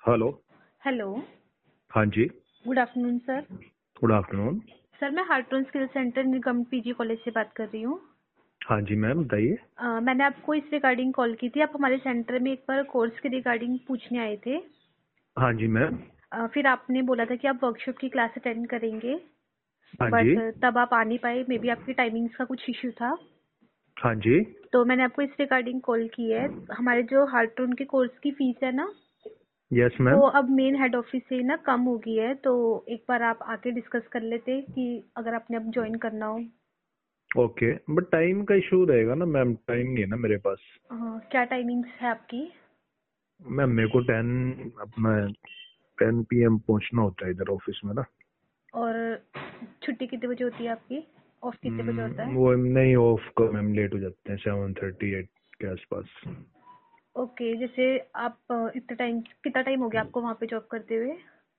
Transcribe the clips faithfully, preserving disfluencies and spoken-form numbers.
Hello. Hello. हाँ जी। Good afternoon sir. Good afternoon. Sir मैं हार्टोन skill centre Nigam PG college से बात कर रही हूँ। हाँ जी मैम, बताइए। अ, मैंने आपको इस रिगार्डिंग कॉल की थी। आप हमारे सेंटर में एक बार कोर्स के रिगार्डिंग पूछने आए थे। हाँ जी मैम। अ, फिर आपने बोला था कि आप वर्कशॉप की क्लास अटेंड करेंगे, हाँ जी। बट तब आप आ नहीं पाए। मे बी आपकी टाइमिंग्स का कुछ इश्यू था। हाँ जी। तो मैंने आपको इस रिगार्डिंग कॉल की है। हमारे जो हार्टोन के कोर्स की फीस है ना, यस वो मैम। अब मेन हेड ऑफिस से ना कम हो गई है। तो एक बार आप आके डिस्कस कर लेते कि अगर आपने अब ज्वाइन करना हो। ओके, बट टाइम का इशू रहेगा ना मैम, टाइम नहीं है ना मेरे पास। हाँ, क्या टाइमिंग्स है आपकी? मैम मेरे को टेन अपना टेन पी एम पहुंचना होता है इधर ऑफिस में ना। और छुट्टी कितने बजे होती है आपकी? ऑफ कितने बजे होता हम्म, है? वो नहीं, ऑफ का मैम लेट हो जाते हैं, सेवन थर्टी एट के आसपास। ओके, जैसे आप अ, इतना टाइम कितना टाइम हो गया आपको वहाँ पे जॉब करते हुए?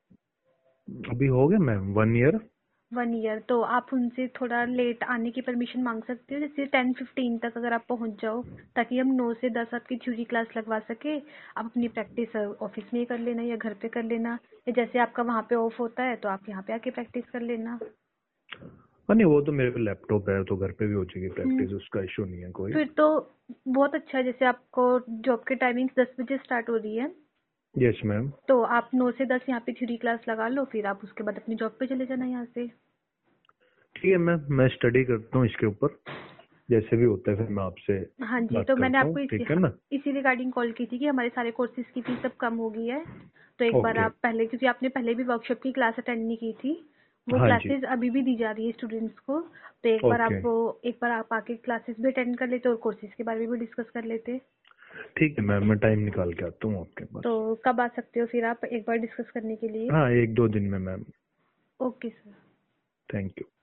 अभी हो गया ma'am, one year. One year. तो आप उनसे थोड़ा लेट आने की परमिशन मांग सकते हो, जैसे टेन फिफ्टीन तक अगर आप पहुँच जाओ, ताकि हम नौ से दस आपकी थ्योरी क्लास लगवा सके। आप अपनी प्रैक्टिस ऑफिस में ही कर लेना या घर पे कर लेना, या जैसे आपका वहाँ पे ऑफ होता है तो आप यहाँ पे आके प्रैक्टिस कर लेना। हाँ नहीं, वो तो मेरे पे लैपटॉप है तो घर पे भी हो जाएगी हम्म। प्रैक्टिस, उसका इशू नहीं है कोई। फिर तो बहुत अच्छा है। जैसे आपको जॉब की टाइमिंग दस बजे स्टार्ट हो रही है, यस मैम। तो आप नौ से दस यहाँ पे थ्योरी क्लास लगा लो, फिर आप उसके बाद अपनी जॉब पे चले जाना यहाँ से। ठीक है मैम, मैं स्टडी करता हूँ इसके ऊपर, जैसे भी होता है फिर मैं आपसे हाँ जी, बात तो मैंने करता हूँ, आपको इसी ठीक है ना। इसी रिगार्डिंग कॉल की थी कि हमारे सारे कोर्सेज की फीस अब कम हो गई है। तो एक बार ओके। आप पहले, क्योंकि आपने पहले भी वर्कशॉप की क्लास अटेंड नहीं की थी, वो हाँ जी। क्लासेस अभी भी दी जा रही है स्टूडेंट्स को। तो एक बार ओके। आप वो एक बार आप आके क्लासेस भी अटेंड कर लेते और कोर्सेज के बारे में भी डिस्कस कर लेते। ठीक है मैम, मैं टाइम निकाल के आता हूँ आपके तो पास। कब आ सकते हो फिर आप एक बार डिस्कस करने के लिए? हाँ, एक दो दिन में ma'am. Okay sir. Thank you.